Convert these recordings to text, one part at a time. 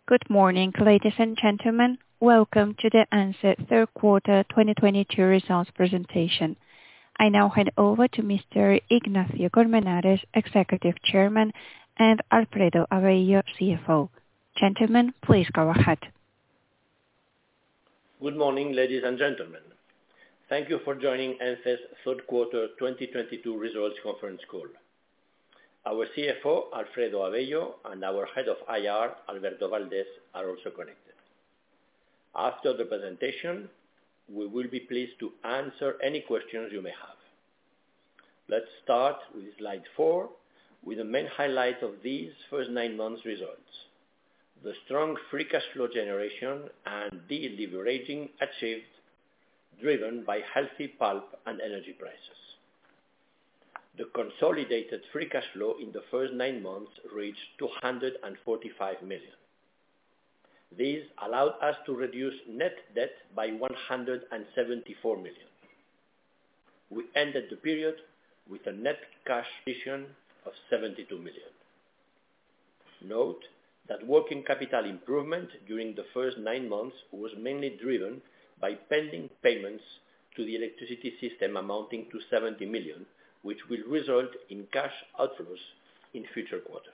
Good morning, ladies and gentlemen. Welcome to the ENCE third quarter 2022 results presentation. I now hand over to Mr. Ignacio Colmenares, Executive Chairman, and Alfredo Avello, CFO. Gentlemen, please go ahead. Good morning, ladies and gentlemen. Thank you for joining ENCE's third quarter 2022 results conference call. Our CFO, Alfredo Avello, and our Head of IR, Alberto Valdés, are also connected. After the presentation, we will be pleased to answer any questions you may have. Let's start with slide 4, with the main highlights of these first 9 months results. The strong free cash flow generation and deleveraging achieved, driven by healthy pulp and energy prices. The consolidated free cash flow in the first 9 months reached 245 million. This allowed us to reduce net debt by 174 million. We ended the period with a net cash position of 72 million. Note that working capital improvement during the first 9 months was mainly driven by pending payments to the electricity system amounting to 70 million, which will result in cash outflows in future quarters.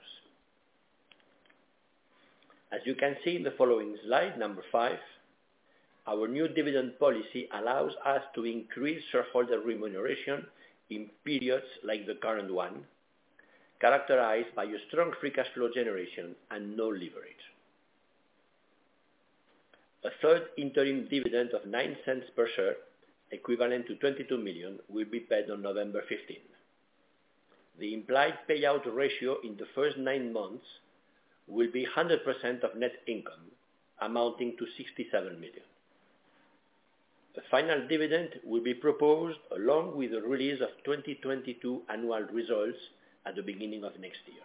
As you can see in the following slide, number 5, our new dividend policy allows us to increase shareholder remuneration in periods like the current one, characterized by a strong free cash flow generation and no leverage. A third interim dividend of 9 cents per share, equivalent to 22 million, will be paid on November 15. The implied payout ratio in the first 9 months will be 100% of net income, amounting to 67 million. The final dividend will be proposed along with the release of 2022 annual results at the beginning of next year.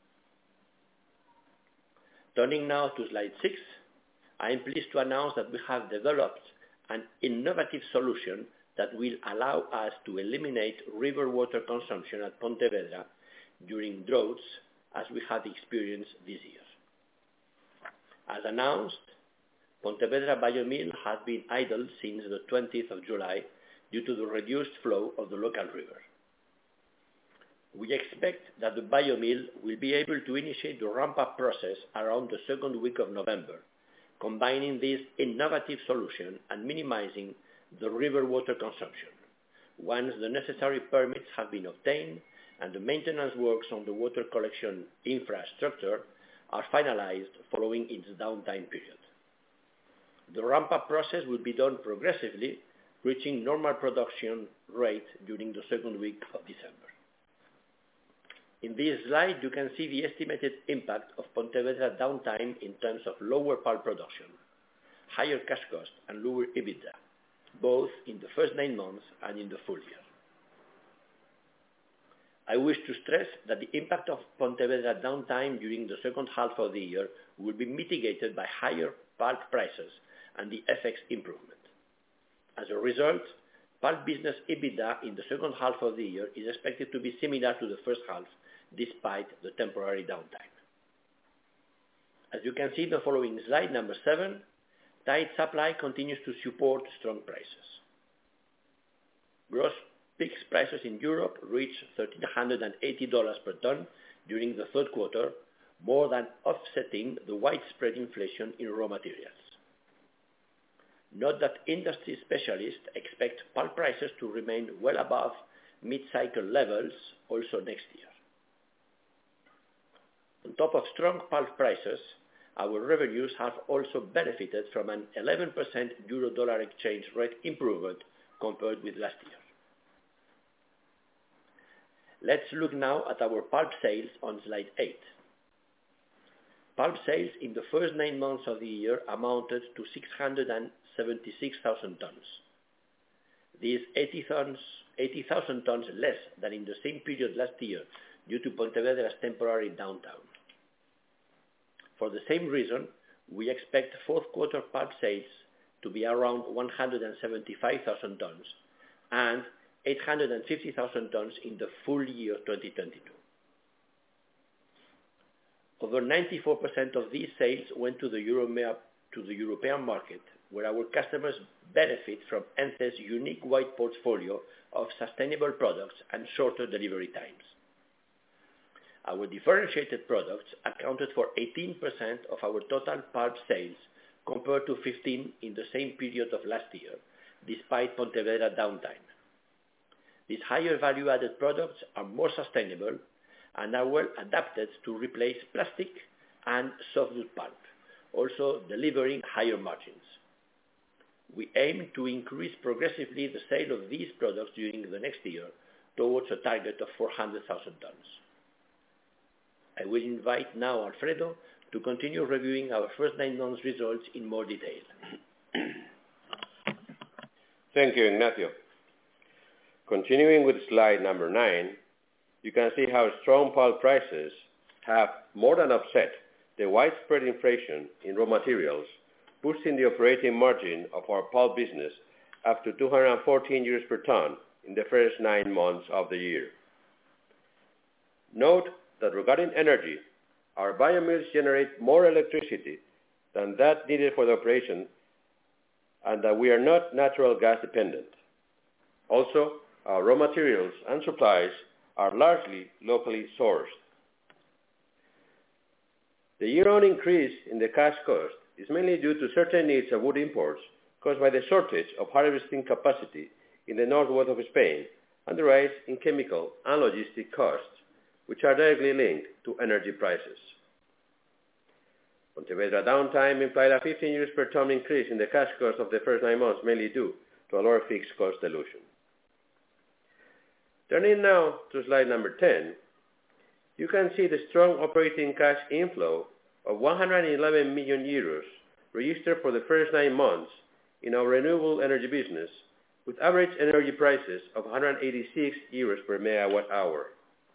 Turning now to slide 6, I am pleased to announce that we have developed an innovative solution that will allow us to eliminate river water consumption at Pontevedra during droughts, as we have experienced this year. As announced, Pontevedra biomill has been idle since the 20th of July due to the reduced flow of the local river. We expect that the biomill will be able to initiate the ramp-up process around the second week of November, combining this innovative solution and minimizing the river water consumption, once the necessary permits have been obtained and the maintenance works on the water collection infrastructure are finalized following its downtime period. The ramp-up process will be done progressively, reaching normal production rate during the second week of December. In this slide, you can see the estimated impact of Pontevedra downtime in terms of lower pulp production, higher cash cost, and lower EBITDA, both in the first 9 months and in the full year. I wish to stress that the impact of Pontevedra downtime during the second half of the year will be mitigated by higher pulp prices and the FX improvement. As a result, pulp business EBITDA in the second half of the year is expected to be similar to the first half, despite the temporary downtime. As you can see in the following slide, number 7, tight supply continues to support strong prices. Gross fixed prices in Europe reached $1,380 per ton during the third quarter, more than offsetting the widespread inflation in raw materials. Note that industry specialists expect pulp prices to remain well above mid-cycle levels also next year. On top of strong pulp prices, our revenues have also benefited from an 11% euro-dollar exchange rate improvement compared with last year. Let's look now at our pulp sales on slide 8. Pulp sales in the first 9 months of the year amounted to 676,000 tons. These 80,000 tons less than in the same period last year due to Pontevedra's temporary downtime. For the same reason, we expect fourth quarter pulp sales to be around 175,000 tons and 850,000 tons in the full year 2022. Over 94% of these sales went to the European market, where our customers benefit from ENCE's unique wide portfolio of sustainable products and shorter delivery times. Our differentiated products accounted for 18% of our total pulp sales, compared to 15% in the same period of last year, despite Pontevedra downtime. These higher value-added products are more sustainable and are well adapted to replace plastic and softwood pulp, also delivering higher margins. We aim to increase progressively the sale of these products during the next year towards a target of 400,000 tons. I will invite now Alfredo to continue reviewing our first 9 months results in more detail. Thank you, Ignacio. Continuing with slide number 9, you can see how strong pulp prices have more than offset the widespread inflation in raw materials, boosting the operating margin of our pulp business up to 214 euros per ton in the first 9 months of the year. Note that regarding energy, our biomills generate more electricity than that needed for the operation, and that we are not natural gas dependent. Also, our raw materials and supplies are largely locally sourced. The year-on increase in the cash cost is mainly due to certain needs of wood imports caused by the shortage of harvesting capacity in the northwest of Spain and the rise in chemical and logistic costs, which are directly linked to energy prices. Pontevedra downtime implied a 15 euros per ton increase in the cash cost of the first 9 months, mainly due to a lower fixed cost dilution. Turning now to slide number 10, you can see the strong operating cash inflow of 111 million euros registered for the first 9 months in our renewable energy business, with average energy prices of 186 euros per megawatt hour.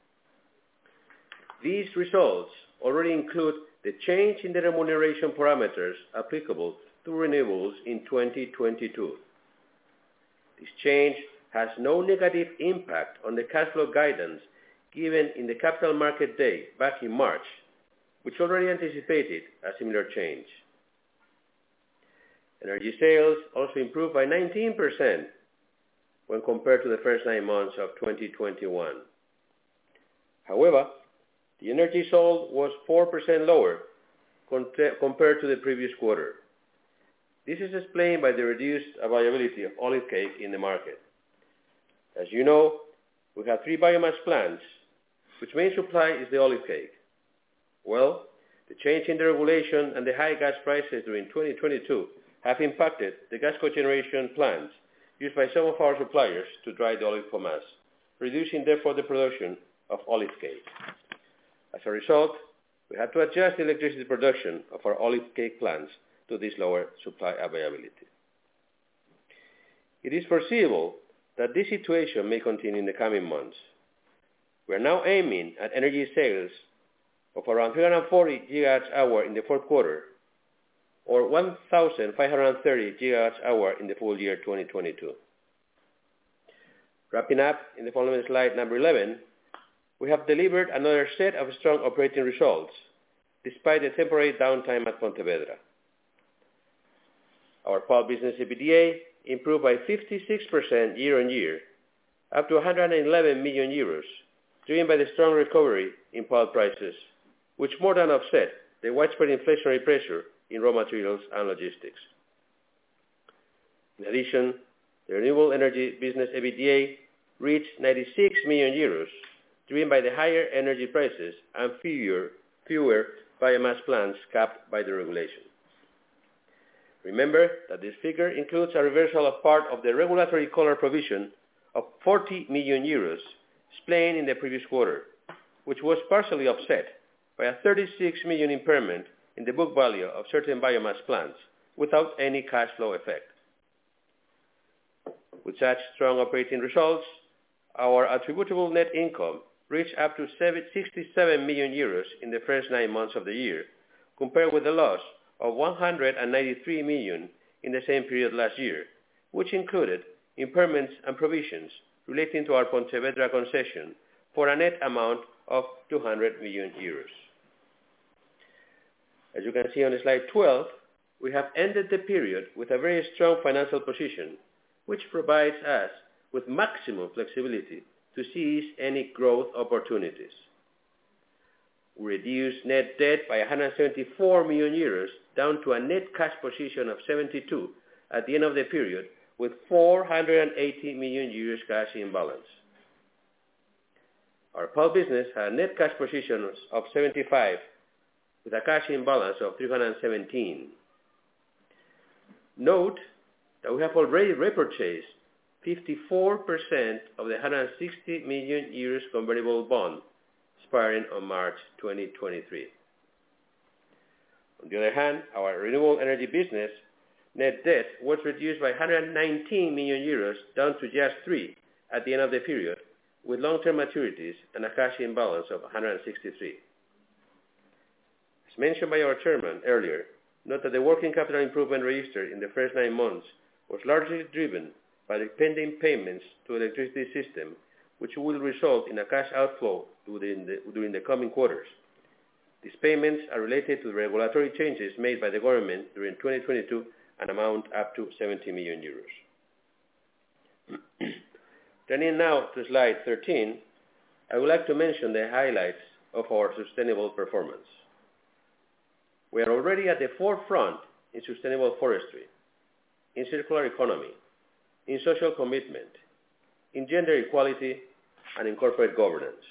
These results already include the change in the remuneration parameters applicable to renewables in 2022. This change has no negative impact on the cash flow guidance given in the Capital Market Day back in March, which already anticipated a similar change. Energy sales also improved by 19% when compared to the first 9 months of 2021. However, the energy sold was 4% lower compared to the previous quarter. This is explained by the reduced availability of olive cake in the market. As you know, we have 3 biomass plants, which main supply is the olive cake. Well, the change in the regulation and the high gas prices during 2022 have impacted the gas cogeneration plants used by some of our suppliers to dry the olive pomace, reducing therefore the production of olive cake. As a result, we had to adjust the electricity production of our olive cake plants to this lower supply availability. It is foreseeable that this situation may continue in the coming months. We are now aiming at energy sales of around 340 GWh in the fourth quarter, or 1,530 GWh in the full year 2022. Wrapping up in the following slide number 11, we have delivered another set of strong operating results, despite the temporary downtime at Pontevedra. Our pulp business EBITDA improved by 56% year-on-year, up to 111 million euros, driven by the strong recovery in pulp prices, which more than offset the widespread inflationary pressure in raw materials and logistics. In addition, the renewable energy business EBITDA reached 96 million euros, driven by the higher energy prices and fewer biomass plants capped by the regulation. Remember that this figure includes a reversal of part of the regulatory collar provision of 40 million euros explained in the previous quarter, which was partially offset by a 36 million impairment in the book value of certain biomass plants without any cash flow effect. With such strong operating results, our attributable net income reached up to 67 million euros in the first 9 months of the year, compared with a loss of 193 million in the same period last year, which included impairments and provisions relating to our Pontevedra concession for a net amount of 200 million euros. As you can see on slide 12, we have ended the period with a very strong financial position, which provides us with maximum flexibility to seize any growth opportunities. We reduced net debt by 174 million euros down to a net cash position of 72 at the end of the period, with 480 million euros cash in balance. Our pulp business had a net cash position of 75, with a cash in balance of 317. Note that we have already repurchased 54% of the 160 million euros convertible bond expiring on March 2023. On the other hand, our renewable energy business net debt was reduced by 119 million euros down to just 3 at the end of the period, with long-term maturities and a cash in balance of 163. As mentioned by our chairman earlier, note that the working capital improvement registered in the first 9 months was largely driven by the pending payments to the electricity system, which will result in a cash outflow during the coming quarters. These payments are related to the regulatory changes made by the government during 2022 and amount up to 70 million euros. Turning now to slide 13, I would like to mention the highlights of our sustainable performance. We are already at the forefront in sustainable forestry, in circular economy, in social commitment, in gender equality, and in corporate governance.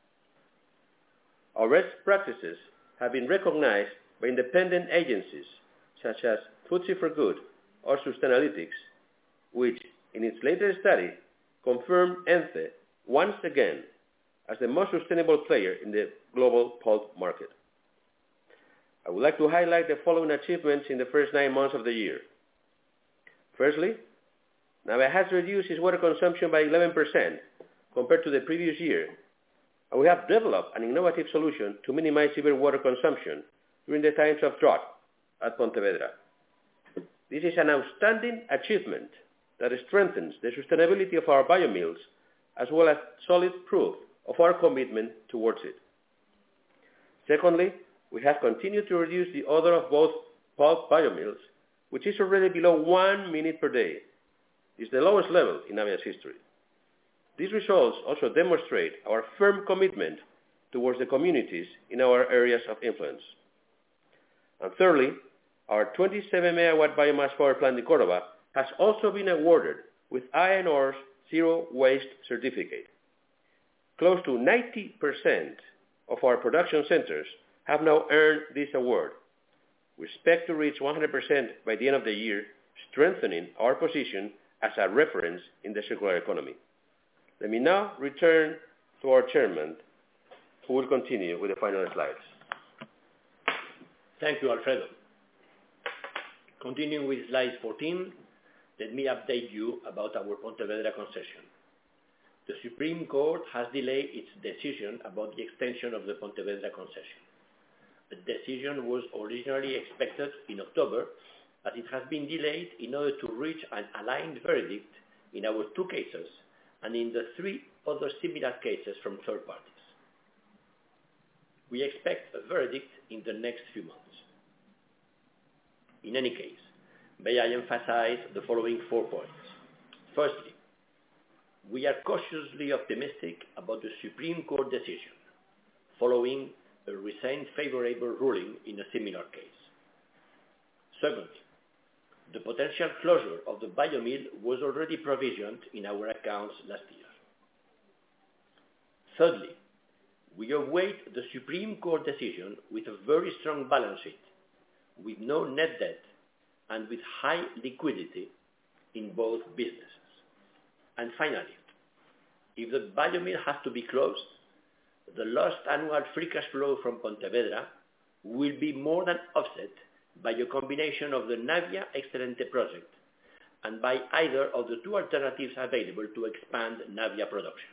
Our best practices have been recognized by independent agencies such as FTSE4Good or Sustainalytics, which in its latest study confirmed ENCE once again as the most sustainable player in the global pulp market. I would like to highlight the following achievements in the first 9 months of the year. Firstly, Navia has reduced its water consumption by 11% compared to the previous year, and we have developed an innovative solution to minimize severe water consumption during the times of drought at Pontevedra. This is an outstanding achievement that strengthens the sustainability of our biomills, as well as solid proof of our commitment towards it. Secondly, we have continued to reduce the odor of both pulp biomills, which is already below 1 minute per day. It's the lowest level in Navia's history. These results also demonstrate our firm commitment towards the communities in our areas of influence. And thirdly, our 27 megawatt biomass power plant in Córdoba has also been awarded with AENOR's Zero Waste certificate. Close to 90% of our production centers have now earned this award. We expect to reach 100% by the end of the year, strengthening our position as a reference in the circular economy. Let me now return to our chairman, who will continue with the final slides. Thank you, Alfredo. Continuing with slide 14, let me update you about our Pontevedra concession. The Supreme Court has delayed its decision about the extension of the Pontevedra concession. The decision was originally expected in October, but it has been delayed in order to reach an aligned verdict in our 2 cases and in the 3 other similar cases from third parties. We expect a verdict in the next few months. In any case, may I emphasize the following 4 points. Firstly, we are cautiously optimistic about the Supreme Court decision, following a recent favorable ruling in a similar case. Secondly, the potential closure of the biomill was already provisioned in our accounts last year. Thirdly, we await the Supreme Court decision with a very strong balance sheet, with no net debt and with high liquidity in both businesses. And finally, if the biomill has to be closed, the lost annual free cash flow from Pontevedra will be more than offset by a combination of the Navia Excelente project and by either of the 2 alternatives available to expand Navia production.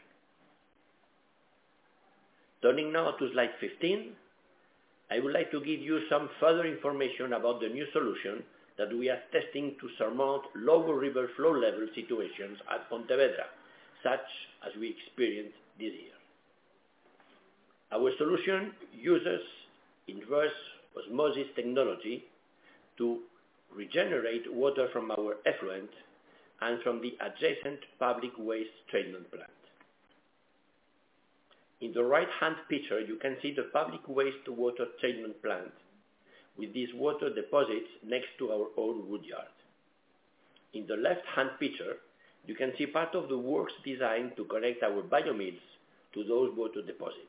Turning now to slide 15, I would like to give you some further information about the new solution that we are testing to surmount lower river flow level situations at Pontevedra, such as we experienced this year. Our solution uses inverse osmosis technology to regenerate water from our effluent and from the adjacent public waste treatment plant. In the right-hand picture, you can see the public waste water treatment plant with these water deposits next to our own wood yard. In the left-hand picture, you can see part of the works designed to connect our biomills to those water deposits.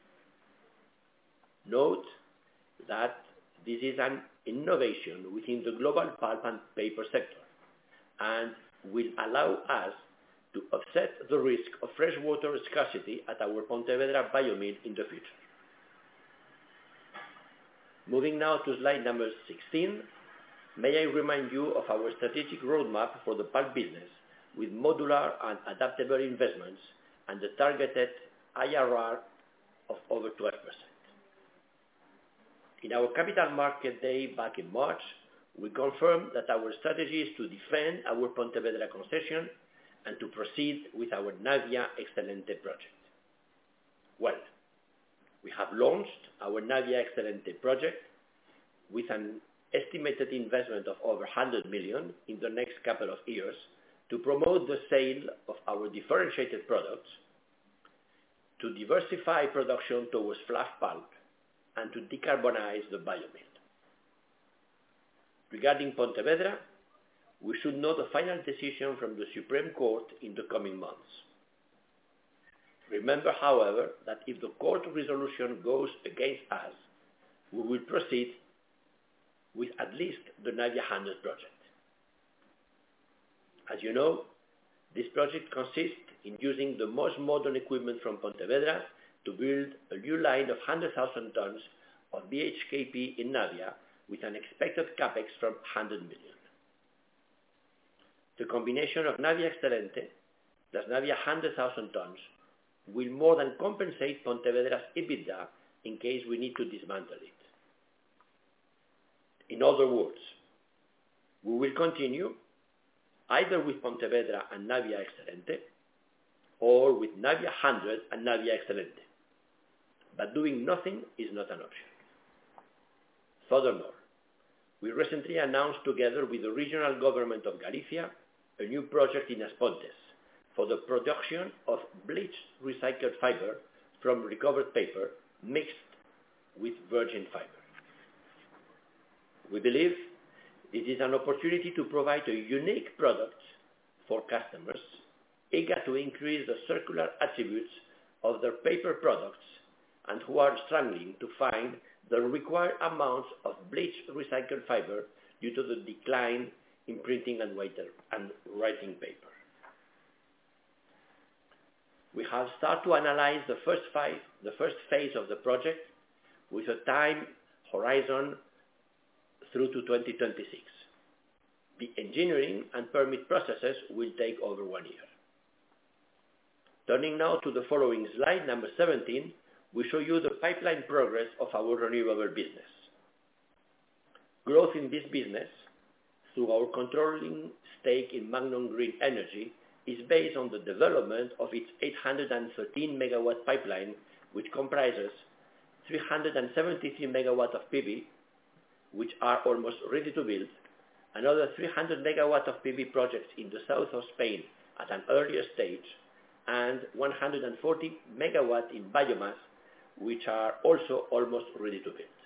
Note that this is an innovation within the global pulp and paper sector and will allow us to offset the risk of freshwater scarcity at our Pontevedra biomill in the future. Moving now to slide number 16, may I remind you of our strategic roadmap for the pulp business with modular and adaptable investments and the targeted IRR of over 12%. In our Capital Market Day back in March, we confirmed that our strategy is to defend our Pontevedra concession and to proceed with our Navia Excelente project. Well, we have launched our Navia Excelente project with an estimated investment of over 100 million in the next couple of years to promote the sale of our differentiated products, to diversify production towards fluff pulp, and to decarbonize the biomill. Regarding Pontevedra, we should know the final decision from the Supreme Court in the coming months. Remember, however, that if the court resolution goes against us, we will proceed with at least the Navia 100 project. As you know, this project consists in using the most modern equipment from Pontevedra to build a new line of 100,000 tons of BHKP in Navia with an expected capex from 100 million. The combination of Navia Excelente plus Navia 100,000 tons will more than compensate Pontevedra's EBITDA in case we need to dismantle it. In other words, we will continue either with Pontevedra and Navia Excelente or with Navia 100 and Navia Excelente. But doing nothing is not an option. Furthermore, we recently announced together with the regional government of Galicia a new project in As Pontes for the production of bleached recycled fiber from recovered paper mixed with virgin fiber. We believe this is an opportunity to provide a unique product for customers eager to increase the circular attributes of their paper products and who are struggling to find the required amounts of bleached recycled fiber due to the decline in printing and writing paper. We have started to analyze the first phase of the project with a time horizon through to 2026. The engineering and permit processes will take over 1 year. Turning now to the following slide, number 17, we show you the pipeline progress of our renewable business. Growth in this business, through our controlling stake in Magnon Green Energy, is based on the development of its 813 megawatt pipeline, which comprises 373 megawatts of PV, which are almost ready to build, another 300 megawatts of PV projects in the south of Spain at an earlier stage, and 140 megawatts in biomass, which are also almost ready to build.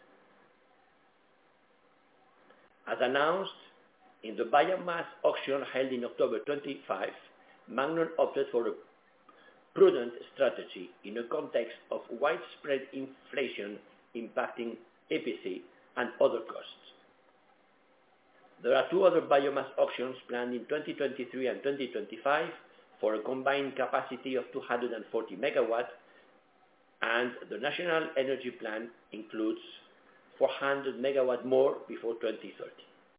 As announced in the biomass auction held in October 25, Magnon opted for a prudent strategy in a context of widespread inflation impacting EPC and other costs. There are two other biomass auctions planned in 2023 and 2025 for a combined capacity of 240 megawatts, and the National Energy Plan includes 400 megawatts more before 2030.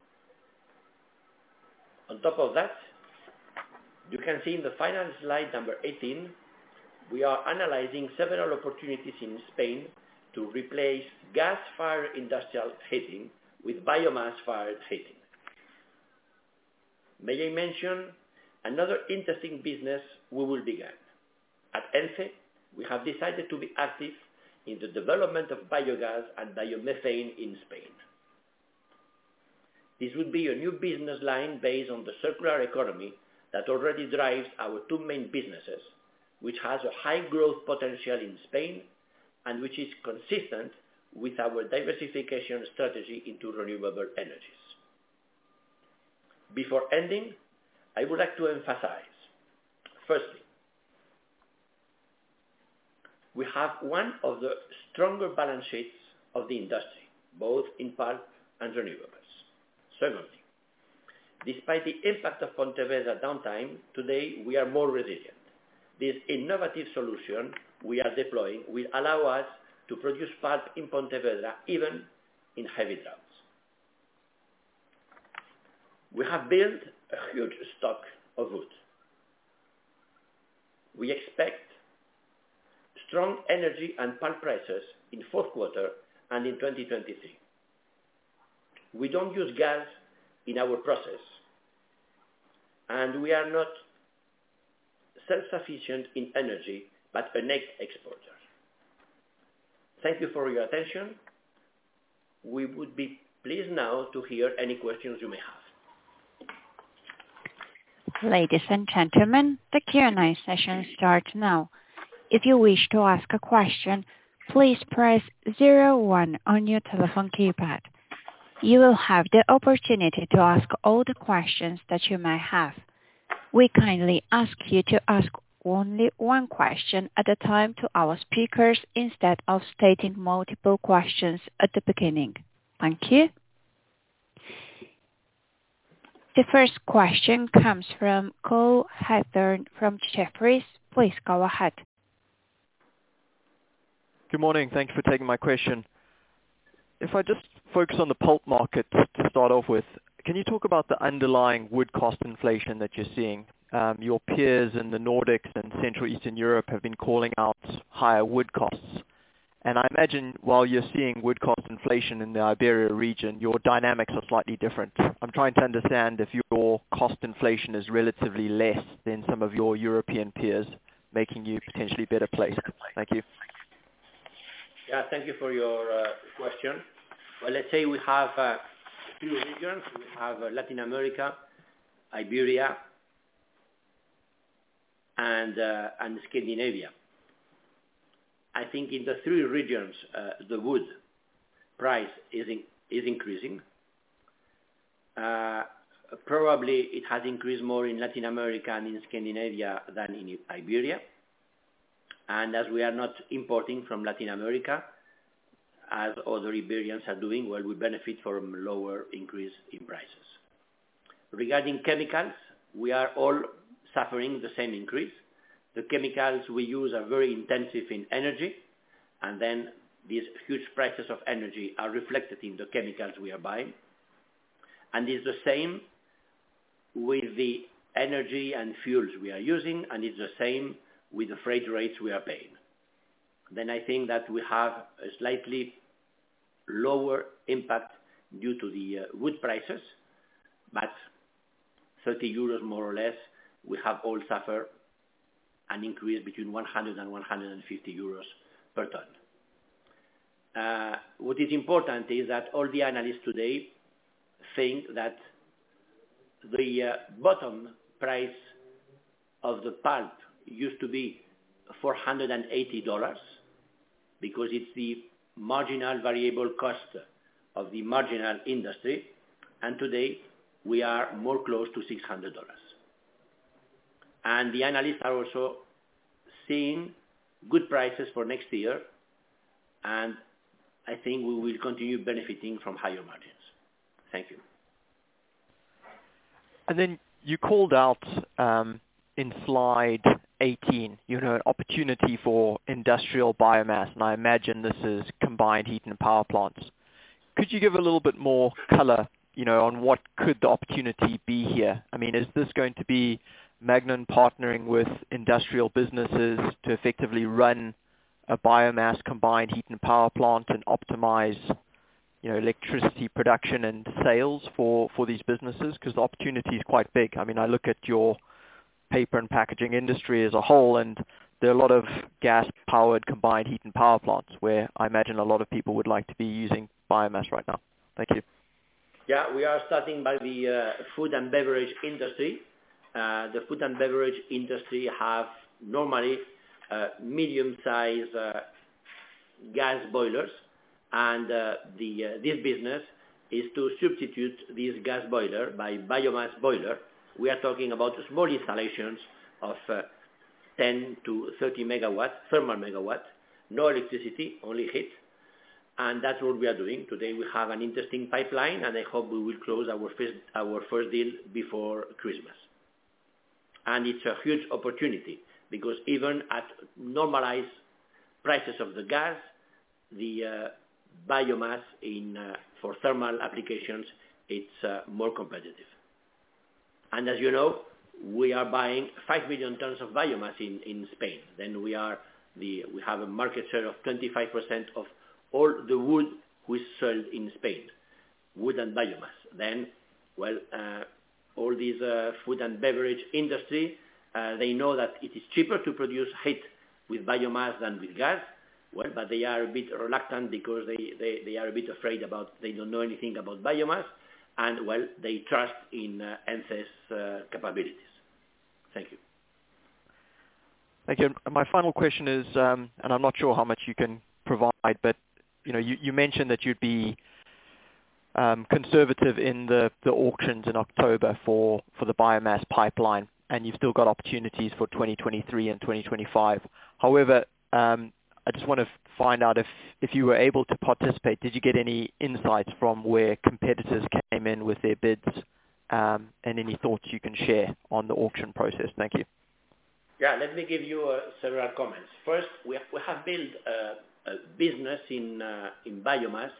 On top of that, you can see in the final slide number 18, we are analyzing several opportunities in Spain to replace gas-fired industrial heating with biomass-fired heating. May I mention another interesting business we will begin. At ENCE, we have decided to be active in the development of biogas and biomethane in Spain. This would be a new business line based on the circular economy that already drives our two main businesses, which has a high growth potential in Spain and which is consistent with our diversification strategy into renewable energies. Before ending, I would like to emphasize, firstly, we have one of the stronger balance sheets of the industry, both in pulp and renewables. Secondly, despite the impact of Pontevedra downtime, today we are more resilient. This innovative solution we are deploying will allow us to produce pulp in Pontevedra even in heavy droughts. We have built a huge stock of wood. We expect strong energy and pulp prices in fourth quarter and in 2023. We don't use gas in our process, and we are not self-sufficient in energy, but a net exporter. Thank you for your attention. We would be pleased now to hear any questions you may have. Ladies and gentlemen, the Q&A session starts now. If you wish to ask a question, please press 01 on your telephone keypad. You will have the opportunity to ask all the questions that you may have. We kindly ask you to ask only one question at a time to our speakers instead of stating multiple questions at the beginning. Thank you. The first question comes from Cole Hathorn from Jefferies. Please go ahead. Good morning. Thank you for taking my question. If I just focus on the pulp market to start off with, can you talk about the underlying wood cost inflation that you're seeing? Your peers in the Nordics and Central Eastern Europe have been calling out higher wood costs. And I imagine while you're seeing wood cost inflation in the Iberia region, your dynamics are slightly different. I'm trying to understand if your cost inflation is relatively less than some of your European peers, making you potentially better placed. Thank you. Yeah, thank you for your question. Well, let's say we have three regions. We have Latin America, Iberia, and Scandinavia. I think in the three regions, the wood price is increasing. Probably it has increased more in Latin America and in Scandinavia than in Iberia. And as we are not importing from Latin America, as other Iberians are doing, well, we benefit from lower increase in prices. Regarding chemicals, we are all suffering the same increase. The chemicals we use are very intensive in energy, and then these huge prices of energy are reflected in the chemicals we are buying. And it's the same with the energy and fuels we are using, and it's the same with the freight rates we are paying. Then I think that we have a slightly lower impact due to the wood prices, but 30 euros more or less, we have all suffered an increase between 100 and 150 euros per ton. What is important is that all the analysts today think that the bottom price of the pulp used to be $480 because it's the marginal variable cost of the marginal industry, and today we are more close to $600. And the analysts are also seeing good prices for next year, and I think we will continue benefiting from higher margins. Thank you. And then you called out in slide 18, an opportunity for industrial biomass, and I imagine this is combined heat and power plants. Could you give a little bit more color, on what could the opportunity be here? I mean, is this going to be Magnon partnering with industrial businesses to effectively run a biomass combined heat and power plant and optimize, electricity production and sales for these businesses? Because the opportunity is quite big. I mean, I look at your paper and packaging industry as a whole, and there are a lot of gas-powered combined heat and power plants where I imagine a lot of people would like to be using biomass right now. Thank you. Yeah, we are starting by the food and beverage industry. The food and beverage industry have normally medium-sized gas boilers, and this business is to substitute this gas boiler by biomass boiler. We are talking about small installations of 10 to 30 megawatt, thermal megawatt, no electricity, only heat. And that's what we are doing. Today we have an interesting pipeline, and I hope we will close our first deal before Christmas. And it's a huge opportunity because even at normalized prices of the gas, the biomass for thermal applications, it's more competitive. And as you know, we are buying 5 million tons of biomass in Spain. Then we have a market share of 25% of all the wood which is sold in Spain, wood and biomass. Then, all these food and beverage industry, they know that it is cheaper to produce heat with biomass than with gas. But they are a bit reluctant because they are a bit afraid they don't know anything about biomass, and they trust in ENCE's capabilities. Thank you. Thank you. My final question is, and I'm not sure how much you can provide, but you mentioned that you'd be conservative in the auctions in October for the biomass pipeline, and you've still got opportunities for 2023 and 2025. However, I just want to find out if you were able to participate. Did you get any insights from where competitors came in with their bids, and any thoughts you can share on the auction process? Thank you. Yeah, let me give you several comments. First, we have built a business in biomass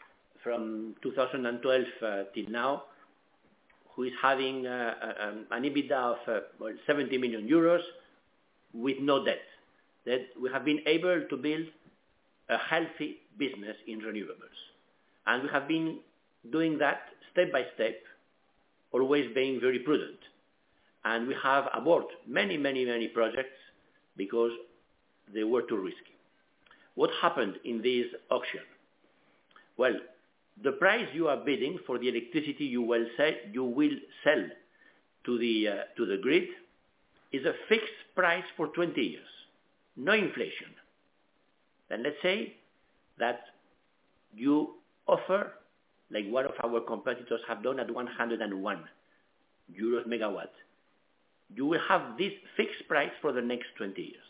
from 2012 till now, who is having an EBITDA of 70 million euros with no debt. That we have been able to build a healthy business in renewables. And we have been doing that step by step, always being very prudent. And we have aborted many projects because they were too risky. What happened in this auction? Well, the price you are bidding for the electricity you will sell to the grid is a fixed price for 20 years. No inflation. Then let's say that you offer, like one of our competitors have done at 101 euros megawatt. You will have this fixed price for the next 20 years.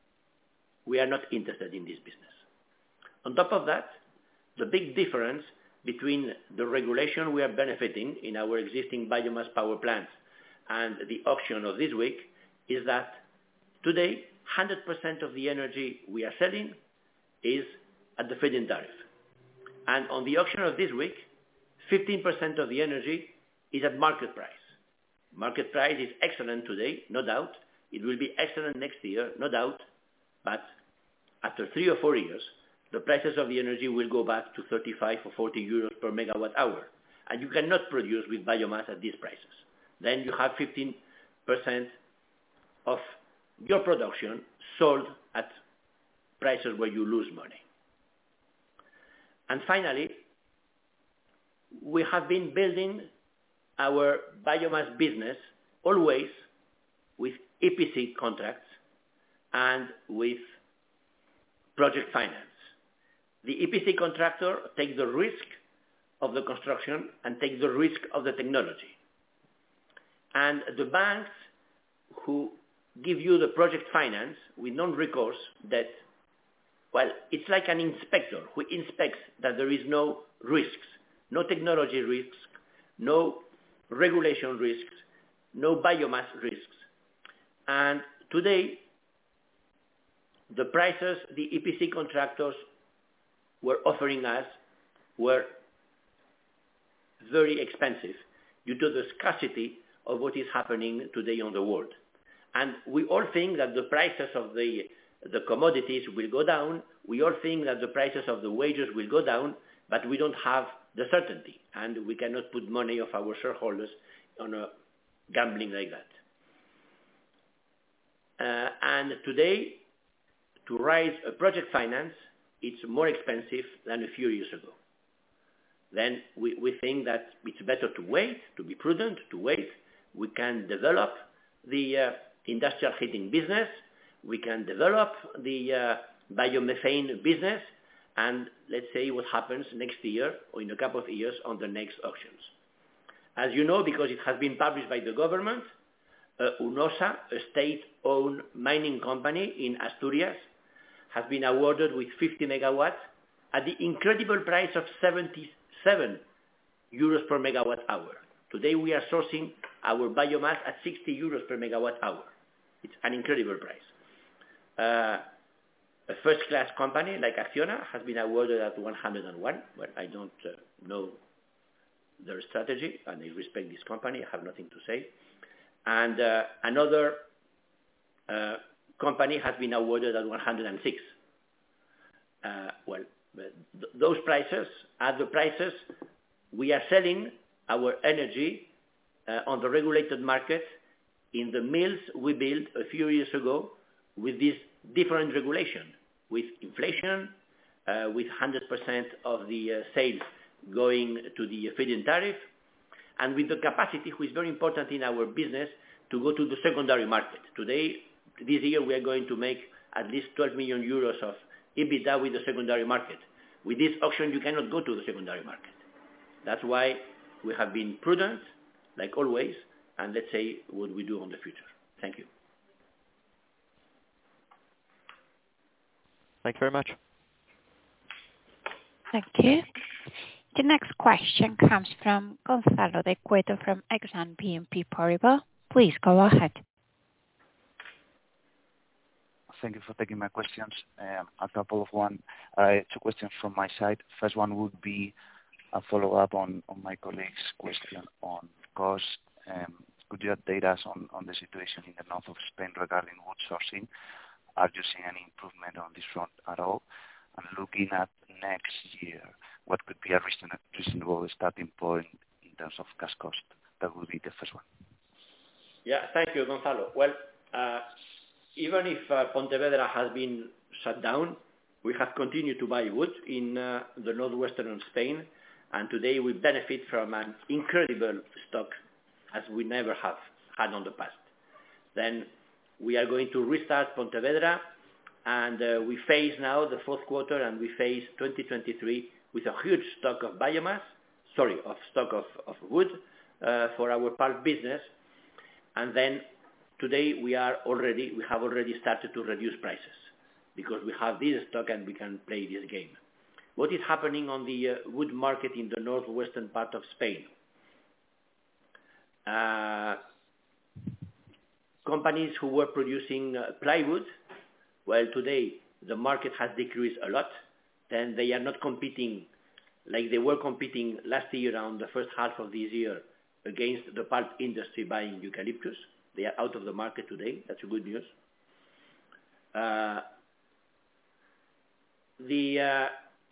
We are not interested in this business. On top of that, the big difference between the regulation we are benefiting in our existing biomass power plants and the auction of this week is that today 100% of the energy we are selling is at the feed-in tariff. And on the auction of this week, 15% of the energy is at market price. Market price is excellent today, no doubt. It will be excellent next year, no doubt. But after 3 or 4 years, the prices of the energy will go back to 35 or 40 euros per megawatt hour. And you cannot produce with biomass at these prices. Then you have 15% of your production sold at prices where you lose money. And finally, we have been building our biomass business always with EPC contracts and with project finance. The EPC contractor takes the risk of the construction and takes the risk of the technology. And the banks who give you the project finance with non-recourse debt, well, it's like an inspector who inspects that there is no risks, no technology risks, no regulation risks, no biomass risks. And today, the prices the EPC contractors were offering us were very expensive due to the scarcity of what is happening today on the world. And we all think that the prices of the commodities will go down. We all think that the prices of the wages will go down, but we don't have the certainty. And we cannot put money of our shareholders on a gambling like that. And today, to raise a project finance, it's more expensive than a few years ago. Then we think that it's better to wait, to be prudent, to wait. We can develop the industrial heating business. We can develop the biomethane business, and let's see what happens next year or in a couple of years on the next auctions. As you know, because it has been published by the government, UNOSA, a state-owned mining company in Asturias, has been awarded with 50 megawatts at the incredible price of 77 euros per megawatt hour. Today we are sourcing our biomass at 60 euros per megawatt hour. It's an incredible price. A first-class company like Acciona has been awarded at 101, but I don't know their strategy, and I respect this company. I have nothing to say. And another company has been awarded at 106. Those prices are the prices we are selling our energy on the regulated market in the mills we built a few years ago with this different regulation, with inflation, with 100% of the sales going to the feed-in tariff, and with the capacity, which is very important in our business, to go to the secondary market. Today, this year, we are going to make at least 12 million euros of EBITDA with the secondary market. With this auction, you cannot go to the secondary market. That's why we have been prudent, like always, and let's say what we do on the future. Thank you. Thank you very much. Thank you. The next question comes from Gonzalo de Cueto from Exane BNP Paribas. Please go ahead. Thank you for taking my questions. A couple of two questions from my side. First one would be a follow-up on my colleague's question on cost. Could you update us on the situation in the north of Spain regarding wood sourcing? Are you seeing any improvement on this front at all? And looking at next year, what could be a reasonable starting point in terms of cash cost? That would be the first one. Yeah, thank you, Gonzalo. Well, even if Pontevedra has been shut down, we have continued to buy wood in the northwestern of Spain, and today we benefit from an incredible stock as we never have had on the past. Then we are going to restart Pontevedra, and we face now the fourth quarter, and we face 2023 with a huge stock of wood for our pulp business. And then today we have already started to reduce prices because we have this stock and we can play this game. What is happening on the wood market in the northwestern part of Spain? Companies who were producing plywood, well, today the market has decreased a lot. Then they are not competing like they were competing last year on the first half of this year against the pulp industry buying eucalyptus. They are out of the market today. That's good news. The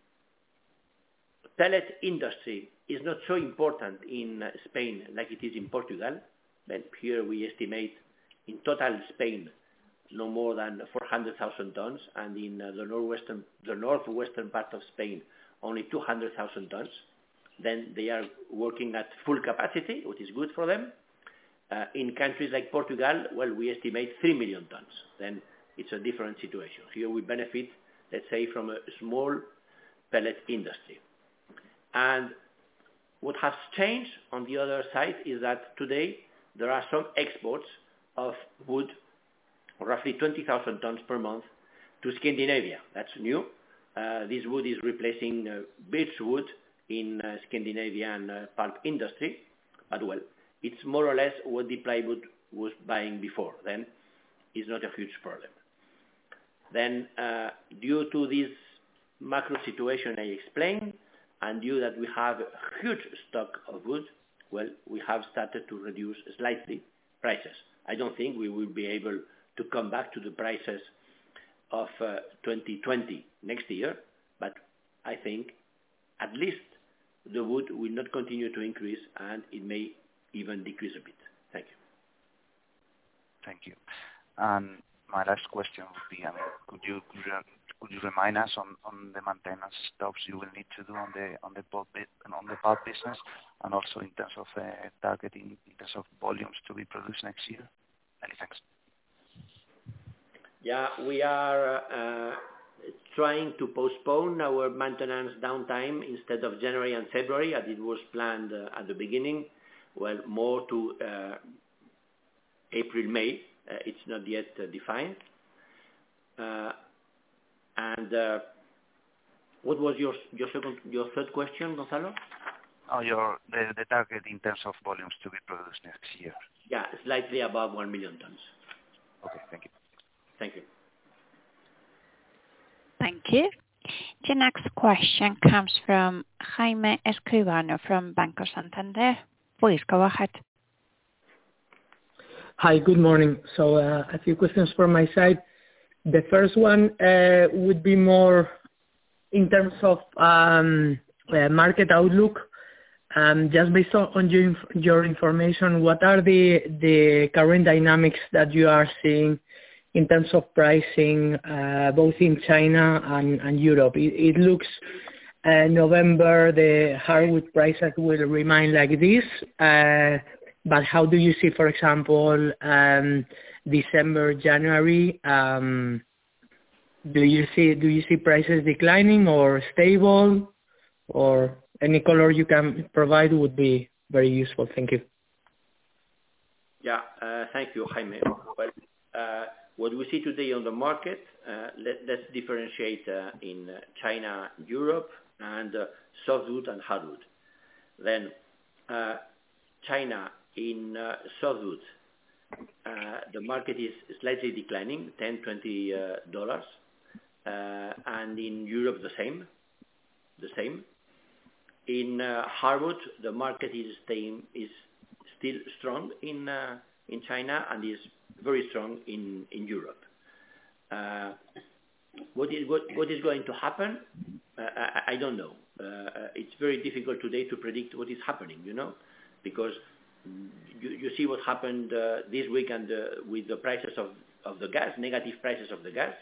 pellet industry is not so important in Spain like it is in Portugal. But here we estimate in total Spain no more than 400,000 tons, and in the northwestern part of Spain only 200,000 tons. Then they are working at full capacity, which is good for them. In countries like Portugal, well, we estimate 3 million tons. Then it's a different situation. Here we benefit, let's say, from a small pellet industry. And what has changed on the other side is that today there are some exports of wood, roughly 20,000 tons per month, to Scandinavia. That's new. This wood is replacing birch wood in Scandinavian pulp industry. But well, it's more or less what the plywood was buying before. Then it's not a huge problem. Then due to this macro situation I explained, and due that we have a huge stock of wood, well, we have started to reduce slightly prices. I don't think we will be able to come back to the prices of 2020 next year, but I think at least the wood will not continue to increase, and it may even decrease a bit. Thank you. Thank you. And my last question would be, could you remind us on the maintenance stops you will need to do on the pulp business, and also in terms of targeting in terms of volumes to be produced next year? Many thanks. Yeah, we are trying to postpone our maintenance downtime instead of January and February, as it was planned at the beginning. Well, more to April, May. It's not yet defined. And what was your third question, Gonzalo? The target in terms of volumes to be produced next year. Yeah, slightly above 1 million tons. Okay, thank you. Thank you. Thank you. The next question comes from Jaime Escribano from Banco Santander. Please go ahead. Hi, good morning. So a few questions from my side. The first one would be more in terms of market outlook. Just based on your information, what are the current dynamics that you are seeing in terms of pricing, both in China and Europe? It looks November, the hardwood prices will remain like this. But how do you see, for example, December, January? Do you see prices declining or stable, or any color you can provide would be very useful. Thank you. Yeah, thank you, Jaime. Well, what we see today on the market, let's differentiate in China, Europe, and softwood and hardwood. Then China, in softwood, the market is slightly declining, $10-20, and in Europe the same. In hardwood, the market is still strong in China and is very strong in Europe. What is going to happen? I don't know. It's very difficult today to predict what is happening, because you see what happened this weekend with the prices of the gas, negative prices of the gas.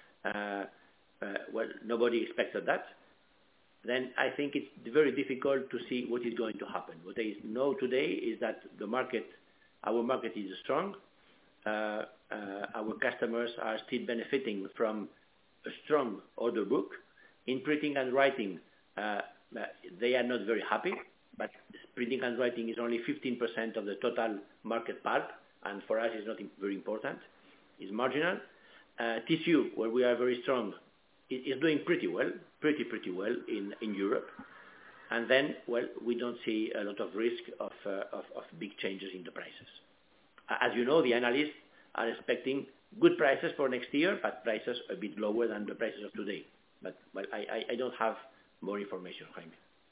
Well, nobody expected that. Then I think it's very difficult to see what is going to happen. What I know today is that our market is strong. Our customers are still benefiting from a strong order book. In printing and writing, they are not very happy, but printing and writing is only 15% of the total market pulp, and for us it's not very important. It's marginal. Tissue, where we are very strong, is doing pretty well in Europe. And then, well, we don't see a lot of risk of big changes in the prices. As you know, the analysts are expecting good prices for next year, but prices a bit lower than the prices of today. But well, I don't have more information, Jaime.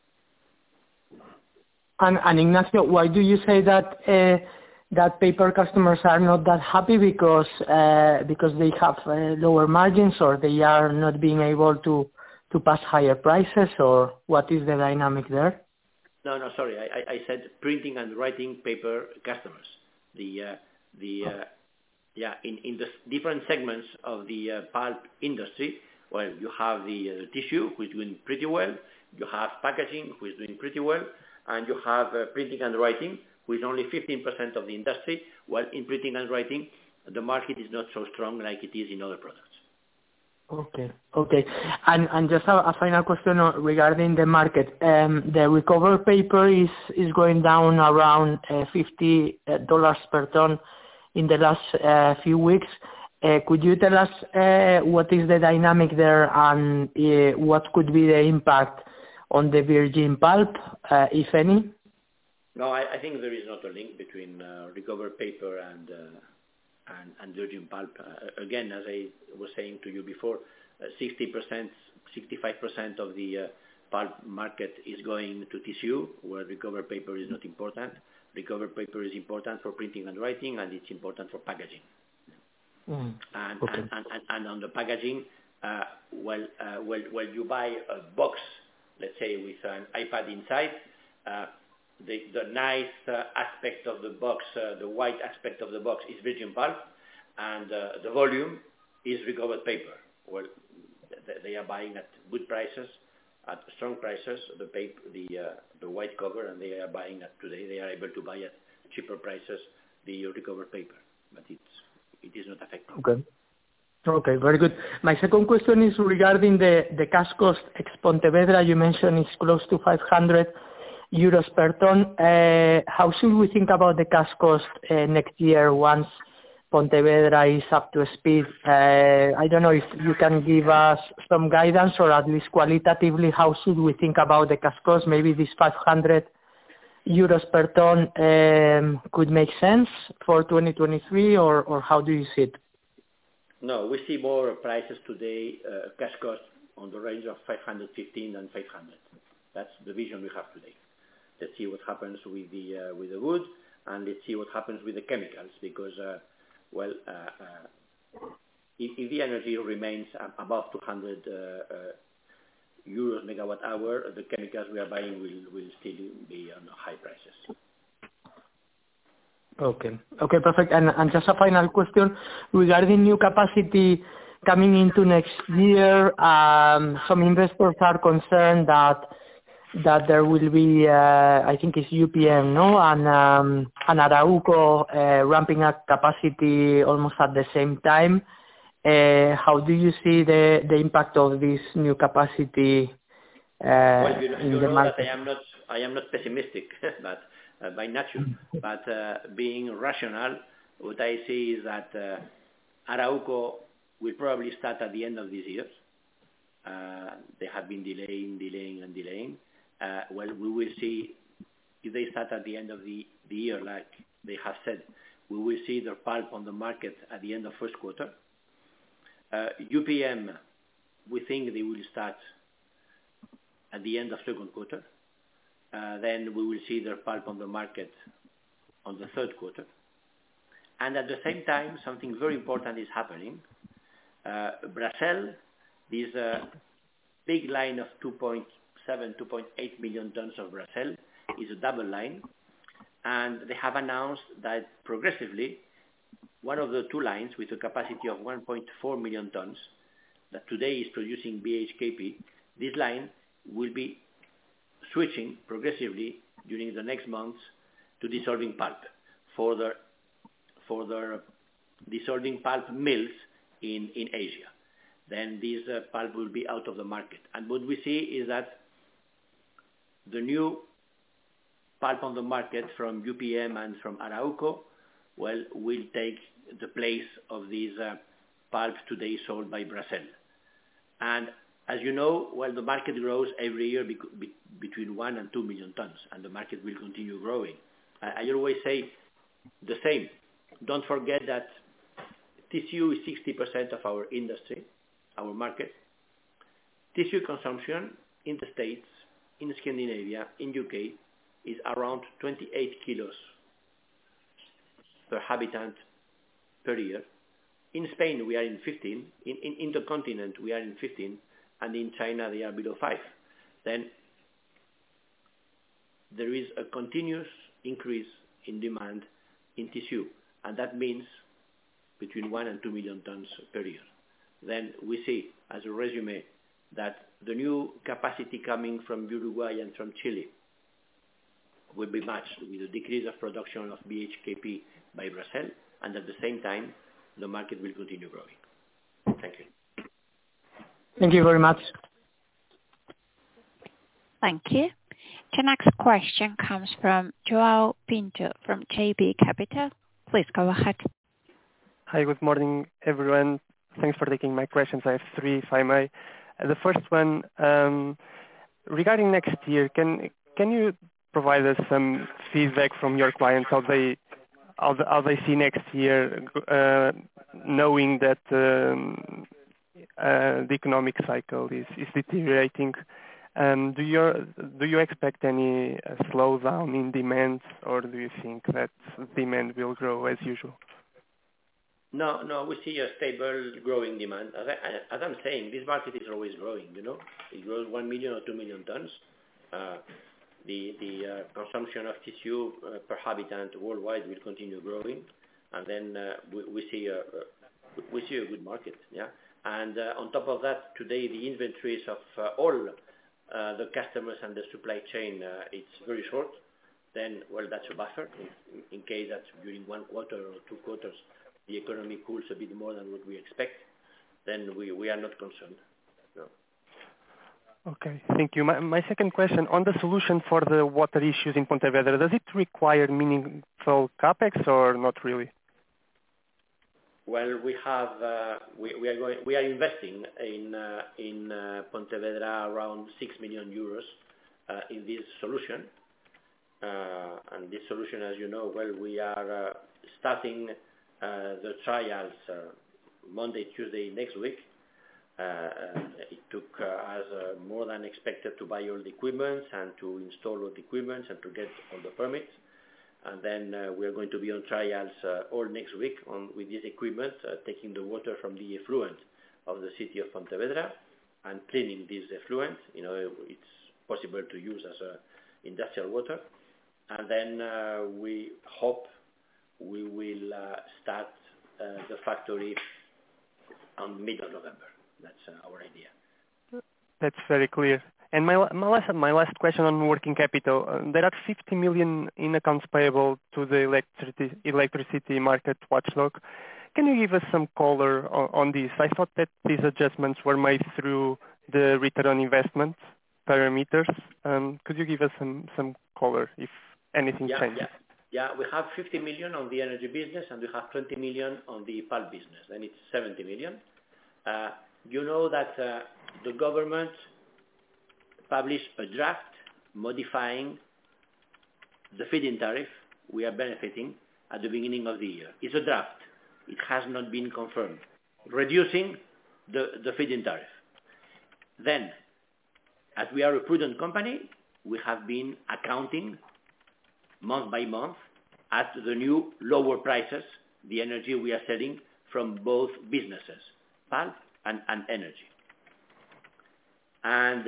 And Ignacio, why do you say that that paper customers are not that happy? Because they have lower margins, or they are not being able to pass higher prices, or what is the dynamic there? No, sorry. I said printing and writing paper customers. In the different segments of the pulp industry, well, you have the tissue, which is doing pretty well. You have packaging, which is doing pretty well. And you have printing and writing, which is only 15% of the industry. Well, in printing and writing, the market is not so strong like it is in other products. Okay. And just a final question regarding the market. The recovered paper is going down around $50 per ton in the last few weeks. Could you tell us what is the dynamic there, and what could be the impact on the virgin pulp, if any? No, I think there is not a link between recovered paper and virgin pulp. Again, as I was saying to you before, 60%, 65% of the pulp market is going to tissue, where recovered paper is not important. Recovered paper is important for printing and writing, and it's important for packaging. And on the packaging, when you buy a box, let's say with an iPad inside, the nice aspect of the box, the white aspect of the box is virgin pulp, and the volume is recovered paper. Well, they are buying at good prices, at strong prices, the white cover, and they are buying at today. They are able to buy at cheaper prices the recovered paper, but it is not affected. Okay, very good. My second question is regarding the cash cost ex Pontevedra. You mentioned it's close to 500 euros per ton. How should we think about the cash cost next year once Pontevedra is up to speed? I don't know if you can give us some guidance, or at least qualitatively, how should we think about the cash cost? Maybe this 500 euros per ton could make sense for 2023, or how do you see it? No, we see more prices today, cash cost on the range of 515 and 500. That's the vision we have today. Let's see what happens with the wood, and let's see what happens with the chemicals, because if the energy remains above 200 euros megawatt hour, the chemicals we are buying will still be on high prices. Okay, perfect. And just a final question regarding new capacity coming into next year. Some investors are concerned that there will be, I think it's UPM, no, and Arauco ramping up capacity almost at the same time. How do you see the impact of this new capacity in the market? That I am not pessimistic, but by nature. But being rational, what I see is that Arauco will probably start at the end of this year. They have been delaying. We will see if they start at the end of the year, like they have said. We will see their pulp on the market at the end of first quarter. UPM, we think they will start at the end of second quarter. Then we will see their pulp on the market on the third quarter. And at the same time, something very important is happening. Bracell, this big line of 2.7, 2.8 million tons of Bracell is a double line. And they have announced that progressively, one of the two lines with a capacity of 1.4 million tons that today is producing BHKP, this line will be switching progressively during the next months to dissolving pulp for their dissolving pulp mills in Asia. Then this pulp will be out of the market. And what we see is that the new pulp on the market from UPM and from Arauco, will take the place of these pulp today sold by Bracell. And as you know, the market grows every year between 1 and 2 million tons, and the market will continue growing. I always say the same. Don't forget that tissue is 60% of our industry, our market. Tissue consumption in the States, in Scandinavia, in UK, is around 28 kilos per habitant per year. In Spain, we are in 15. In the continent, we are in 15. And in China, they are below 5. Then there is a continuous increase in demand in tissue, and that means between 1 and 2 million tons per year. Then we see, as a resume, that the new capacity coming from Uruguay and from Chile will be matched with a decrease of production of BHKP by Bracell, and at the same time, the market will continue growing. Thank you. Thank you very much. Thank you. The next question comes from João Pinto from JB Capital. Please go ahead. Hi, good morning, everyone. Thanks for taking my questions. I have 3, if I may. The first one, regarding next year, can you provide us some feedback from your clients, how they see next year, knowing that the economic cycle is deteriorating? Do you expect any slowdown in demand, or do you think that demand will grow as usual? No, we see a stable growing demand. As I'm saying, this market is always growing, It grows 1 million or 2 million tons. The consumption of tissue per habitant worldwide will continue growing. and then we see a good market. Yeah. And on top of that, today the inventories of all the customers and the supply chain it's very short. Then that's a buffer in case that during 1 quarter or 2 quarters the economy cools a bit more than what we expect. Then we are not concerned. No. Okay, thank you. My second question, on the solution for the water issues in Pontevedra, does it require meaningful capex or not really? Well, we are investing in Pontevedra around 6 million euros in this solution. And this solution, as you know, we are starting the trials Monday, Tuesday next week. It took us more than expected to buy all the equipment and to install all the equipment and to get all the permits. And then we are going to be on trials all next week with this equipment, taking the water from the effluent of the city of Pontevedra and cleaning this effluent. It's possible to use as industrial water. And then we hope we will start the factory on mid of November. That's our idea. That's very clear. And my last question on working capital. There are 50 million in accounts payable to the electricity market watchdog. Can you give us some color on this? I thought that these adjustments were made through the return on investment parameters. Could you give us some color if anything changes? Yeah, we have 50 million on the energy business and we have 20 million on the pulp business. Then it's 70 million. You know that the government published a draft modifying the feed-in tariff we are benefiting at the beginning of the year. It's a draft. It has not been confirmed. Reducing the feed-in tariff. Then, as we are a prudent company, we have been accounting month by month at the new lower prices, the energy we are selling from both businesses, pulp and energy. And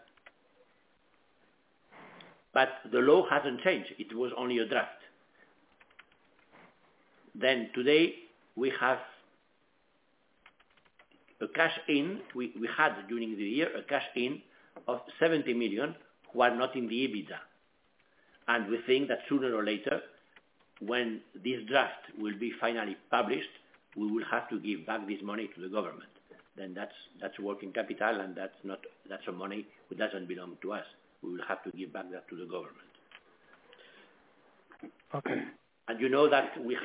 but the law hasn't changed. It was only a draft. Then today we have a cash in. We had during the year a cash in of 70 million who are not in the EBITDA. And we think that sooner or later, when this draft will be finally published, we will have to give back this money to the government. Then that's working capital, and that's a money which doesn't belong to us. We will have to give back that to the government. Okay. And you know that we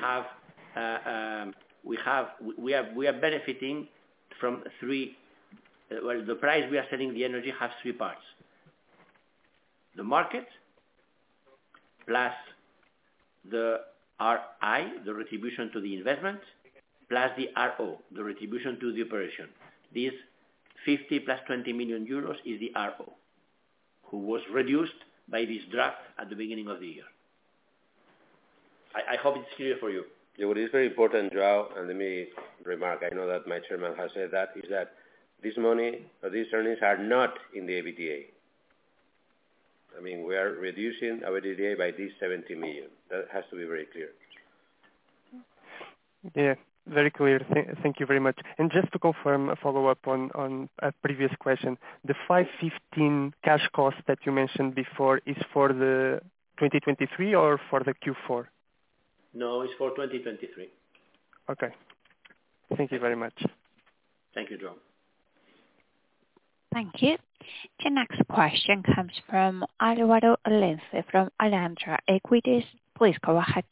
are benefiting from three. Well, the price we are selling the energy has three parts: the market, plus the RI, the retribution to the investment, plus the RO, the retribution to the operation. This 50 plus 20 million euros is the RO, who was reduced by this draft at the beginning of the year. I hope it's clear for you. Yeah, what is very important, Joao, and let me remark, I know that my chairman has said that, is that this money, or these earnings are not in the EBITDA. I mean, we are reducing our EBITDA by these 70 million. That has to be very clear. Yeah, very clear. Thank you very much. And just to confirm, a follow-up on a previous question, the 515 cash cost that you mentioned before is for the 2023 or for the Q4? No, it's for 2023. Okay. Thank you very much. Thank you, Joe. Thank you. The next question comes from Álvaro Lenze from Alantra Equities. Please go ahead.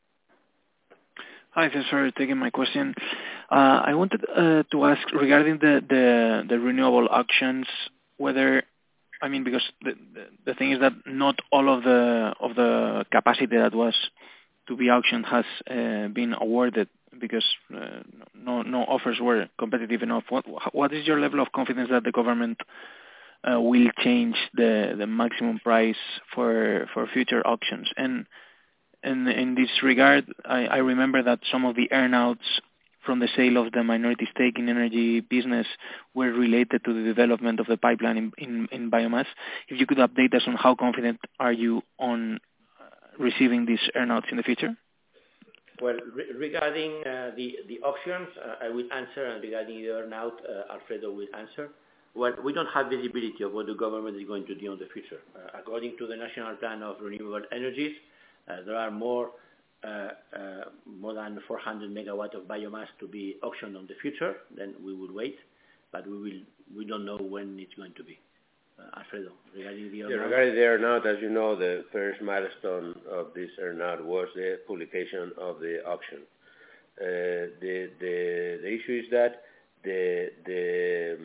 Hi, thanks for taking my question. I wanted to ask regarding the renewable auctions, whether, I mean, because the thing is that not all of the capacity that was to be auctioned has been awarded because no offers were competitive enough. What is your level of confidence that the government will change the maximum price for future auctions? And in this regard, I remember that some of the earnouts from the sale of the minority stake in energy business were related to the development of the pipeline in biomass. If you could update us on how confident are you on receiving these earnouts in the future? Well, regarding the auctions, I will answer, and regarding the earnout, Alfredo will answer. Well, we don't have visibility of what the government is going to do in the future. According to the National Plan of Renewable Energies, there are more than 400 megawatts of biomass to be auctioned in the future. Then we will wait, but we don't know when it's going to be. Alfredo, regarding the earnout. Yeah, regarding the earnout, as you know, the first milestone of this earnout was the publication of the auction. The issue is that the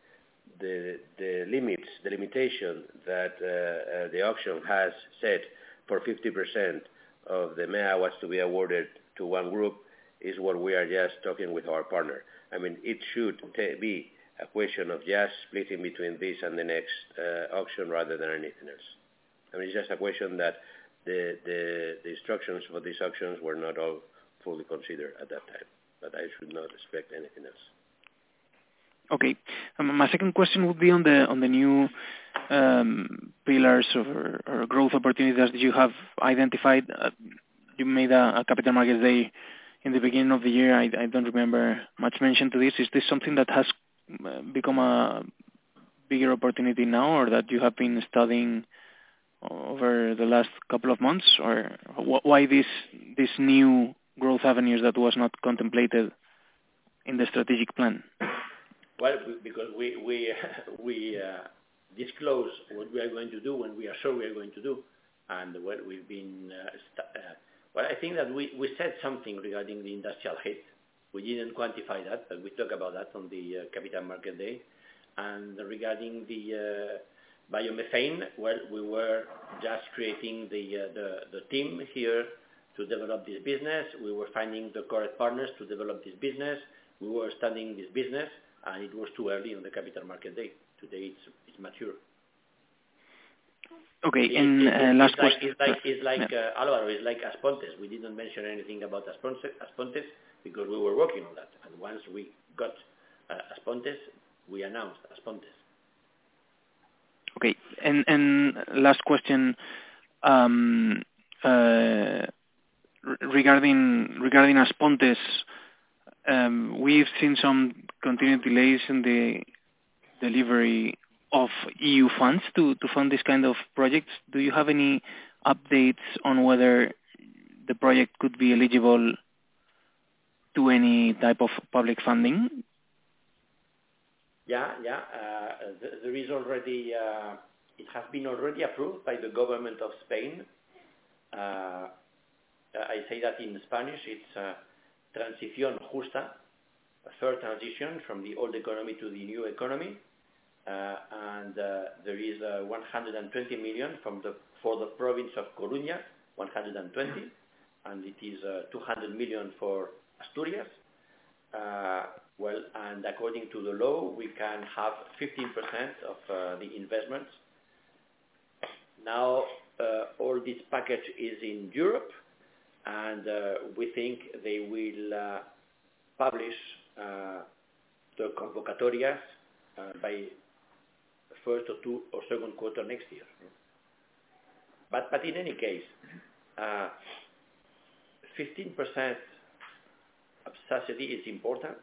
limitation that the auction has set for 50% of the megawatts to be awarded to one group is what we are just talking with our partner. I mean, it should be a question of just splitting between this and the next auction rather than anything else. I mean, it's just a question that the instructions for these auctions were not all fully considered at that time, but I should not expect anything else. Okay. My second question would be on the new pillars or growth opportunities that you have identified. You made a capital markets day in the beginning of the year. I don't remember much mention to this. Is this something that has become a bigger opportunity now, or that you have been studying over the last couple of months, or why this new growth avenues that was not contemplated in the strategic plan? Well, because we disclose what we are going to do when we are sure we are going to do, and what we've been. Well, I think that we said something regarding the industrial heat. We didn't quantify that, but we talked about that on the Capital Market Day. And regarding the biomethane, well, we were just creating the team here to develop this business. We were finding the correct partners to develop this business. We were studying this business, and it was too early on the Capital Market Day. Today it's mature. Okay, and last question. It's like Álvaro, it's like Aspontes. We didn't mention anything about Aspontes because we were working on that. And once we got Aspontes, we announced Aspontes. Okay, and last question. Regarding Aspontes, we've seen some continued delays in the delivery of EU funds to fund this kind of projects. Do you have any updates on whether the project could be eligible to any type of public funding? Yeah. There is already. It has been already approved by the government of Spain. I say that in Spanish. It's transición justa, a fair transition from the old economy to the new economy. And there is 120 million for the province of Coruña, 120, and it is 200 million for Asturias. Well, and according to the law, we can have 15% of the investments. Now, all this package is in Europe, and we think they will publish the convocatorias by first or second quarter next year. But in any case, 15% of subsidy is important.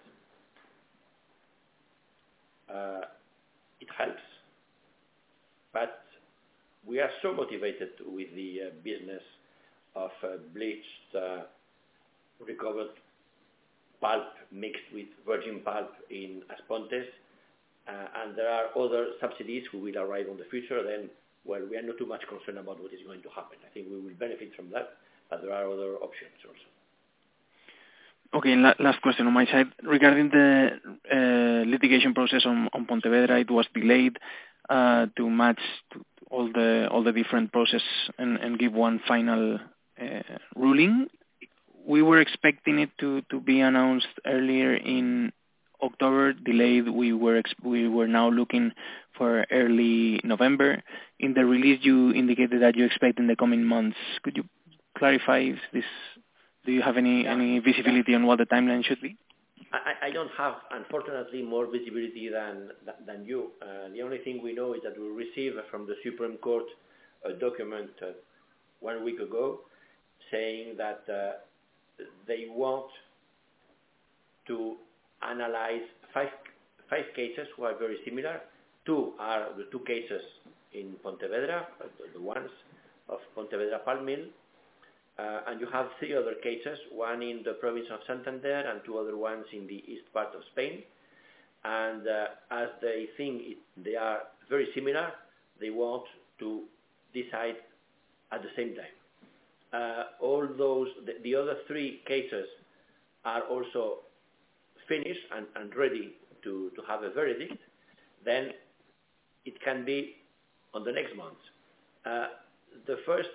It helps, but we are so motivated with the business of bleached recovered pulp mixed with virgin pulp in Aspontes, and there are other subsidies who will arrive in the future. Then, well, we are not too much concerned about what is going to happen. I think we will benefit from that, but there are other options also. Okay, last question on my side. Regarding the litigation process on Pontevedra, it was delayed to match all the different process and give one final ruling. We were expecting it to be announced earlier in October, delayed. We were now looking for early November. In the release, you indicated that you expect in the coming months. Could you clarify if this? Do you have any visibility on what the timeline should be? I don't have, unfortunately, more visibility than you. The only thing we know is that we received from the Supreme Court a document 1 week ago saying that they want to analyze five cases who are very similar. Two are the two cases in Pontevedra, the ones of Pontevedra pulp mill, and you have three other cases, one in the province of Santander and two other ones in the east part of Spain. And as they think they are very similar, they want to decide at the same time. All those, the other three cases are also finished and ready to have a verdict. Then it can be on the next month. The first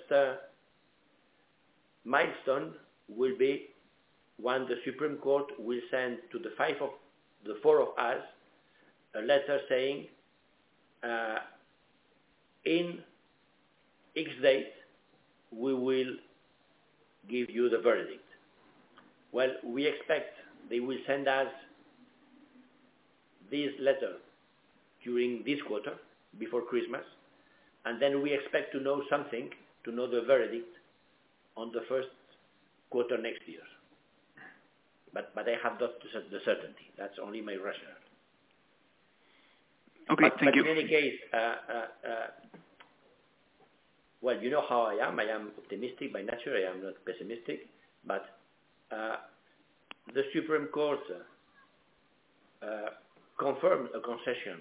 milestone will be when the Supreme Court will send to the four of us a letter saying in X date we will give you the verdict. Well, we expect they will send us this letter during this quarter, before Christmas, and then we expect to know something, to know the verdict on the first quarter next year. But I have not the certainty. That's only my rationale. Okay, thank you. But in any case, well, you know how I am. I am optimistic by nature. I am not pessimistic. But the Supreme Court confirmed a concession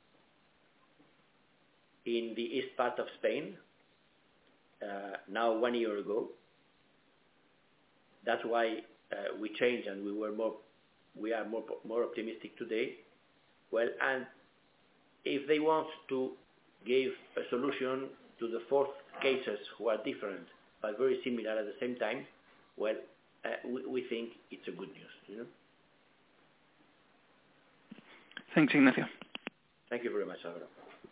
in the east part of Spain now 1 year ago. That's why we changed and we are more optimistic today. Well, and if they want to give a solution to the fourth cases who are different but very similar at the same time, well, we think it's a good news, you know. Thanks, Ignacio. Thank you very much, Alvaro.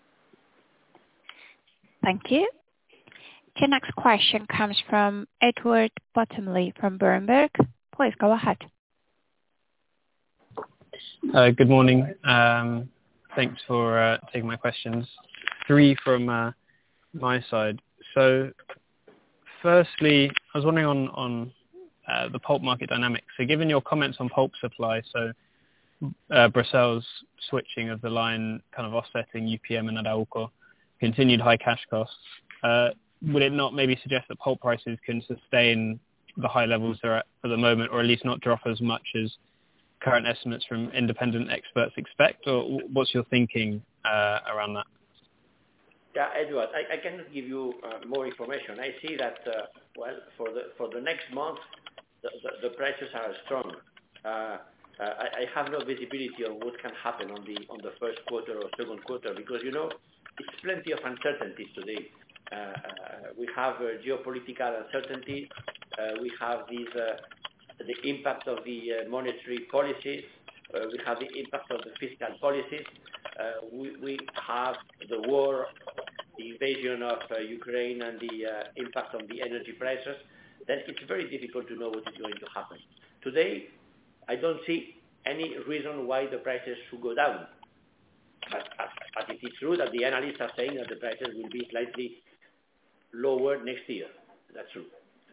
Thank you. The next question comes from Edward Bottomley from Berenberg. Please go ahead. Good morning. Thanks for taking my questions. Three from my side. So firstly, I was wondering on the pulp market dynamics. So given your comments on pulp supply, so Brussels switching of the line kind of offsetting UPM and Arauco, continued high cash costs, would it not maybe suggest that pulp prices can sustain the high levels they're at the moment, or at least not drop as much as current estimates from independent experts expect? Or what's your thinking around that? Yeah, Edward, I cannot give you more information. I see that, well, for the next month, the prices are strong. I have no visibility on what can happen on the first quarter or second quarter, because, you know, it's plenty of uncertainties today. We have geopolitical uncertainty. We have the impact of the monetary policies. We have the impact of the fiscal policies. We have the war, the invasion of Ukraine, and the impact on the energy prices. Then it's very difficult to know what is going to happen. Today, I don't see any reason why the prices should go down. But it is true that the analysts are saying that the prices will be slightly lower next year. That's true.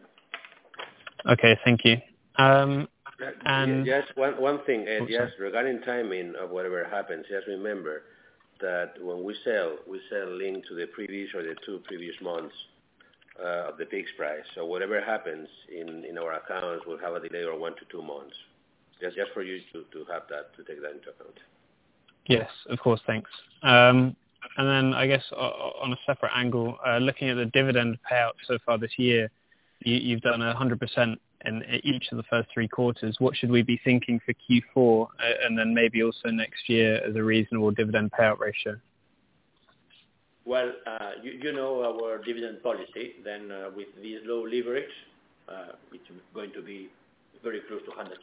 Okay, thank you. And just one thing, Ed, just regarding timing of whatever happens, just remember that when we sell linked to the previous or the two previous months of the fixed price. So whatever happens in our accounts will have a delay of 1 to 2 months. Just for you to have that, to take that into account. Yes, of course, thanks. And then I guess on a separate angle, looking at the dividend payout so far this year, you've done 100% in each of the first 3 quarters. What should we be thinking for Q4 and then maybe also next year as a reasonable dividend payout ratio? Well, you know our dividend policy. Then with this low leverage, it's going to be very close to 100%.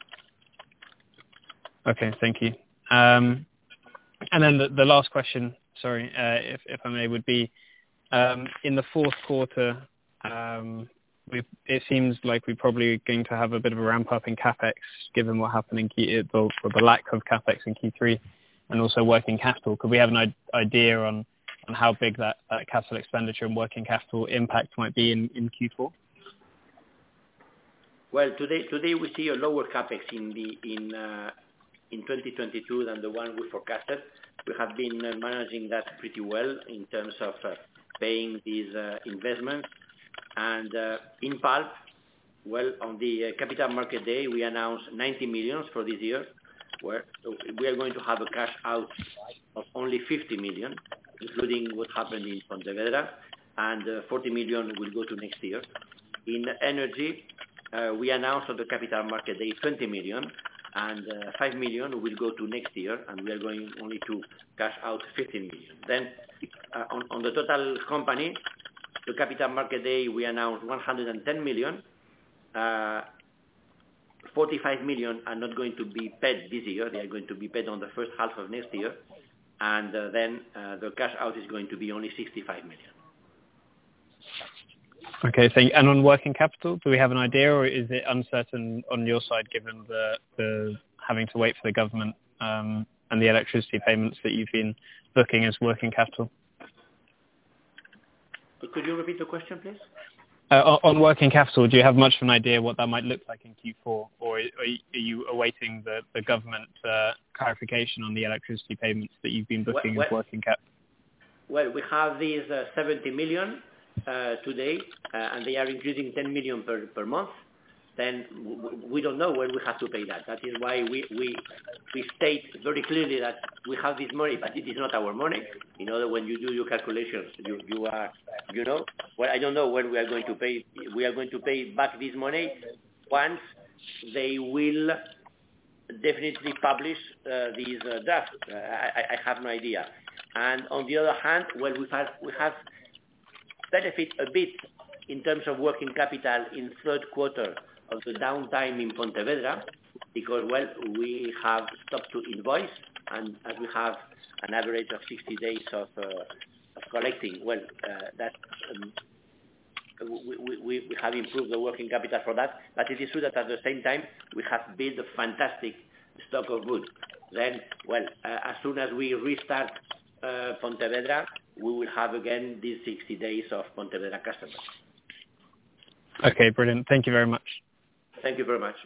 Okay, thank you. And then the last question, sorry, if I may, would be in the fourth quarter. It seems like we're probably going to have a bit of a ramp up in capex, given what happened in the lack of capex in Q3, and also working capital. Could we have an idea on how big that capital expenditure and working capital impact might be in Q4? Well, today we see a lower capex in 2022 than the one we forecasted. We have been managing that pretty well in terms of paying these investments. And in pulp, well, on the Capital Market Day, we announced 90 million for this year, where we are going to have a cash out of only 50 million, including what happened in Pontevedra, and 40 million will go to next year. In energy, we announced on the Capital Market Day 20 million, and 5 million will go to next year, and we are going only to cash out 15 million. Then, on the total company, the Capital Market Day, we announced 110 million. 45 million are not going to be paid this year. They are going to be paid on the first half of next year. And then the cash out is going to be only 65 million. Okay, thank you. And on working capital, do we have an idea, or is it uncertain on your side given the having to wait for the government and the electricity payments that you've been booking as working capital? Could you repeat the question, please? On working capital, do you have much of an idea what that might look like in Q4, or are you awaiting the government clarification on the electricity payments that you've been booking as working capital? Well, we have these 70 million today, and they are increasing 10 million per month. Then we don't know when we have to pay that. That is why we state very clearly that we have this money, but it is not our money. You know, when you do your calculations, you are, you know. Well, I don't know when we are going to pay. We are going to pay back this money once they will definitely publish these drafts. I have no idea. And on the other hand, well, we have benefit a bit in terms of working capital in third quarter of the downtime in Pontevedra, because, well, we have stopped to invoice, and as we have an average of 60 days of collecting, well, that we have improved the working capital for that. But it is true that at the same time we have built a fantastic stock of goods. Then, well, as soon as we restart Pontevedra, we will have again these 60 days of Pontevedra customers. Okay, brilliant. Thank you very much. Thank you very much.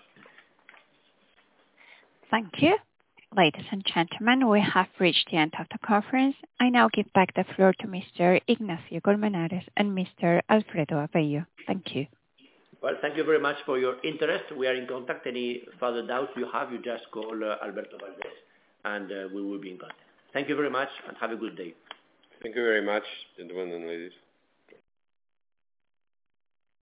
Thank you. Ladies and gentlemen, we have reached the end of the conference. I now give back the floor to Mr. Ignacio Colmenares and Mr. Alfredo Avello. Thank you. Well, thank you very much for your interest. We are in contact. Any further doubts you have, you just call Alberto Valdez, and we will be in contact. Thank you very much, and have a good day. Thank you very much, gentlemen and ladies.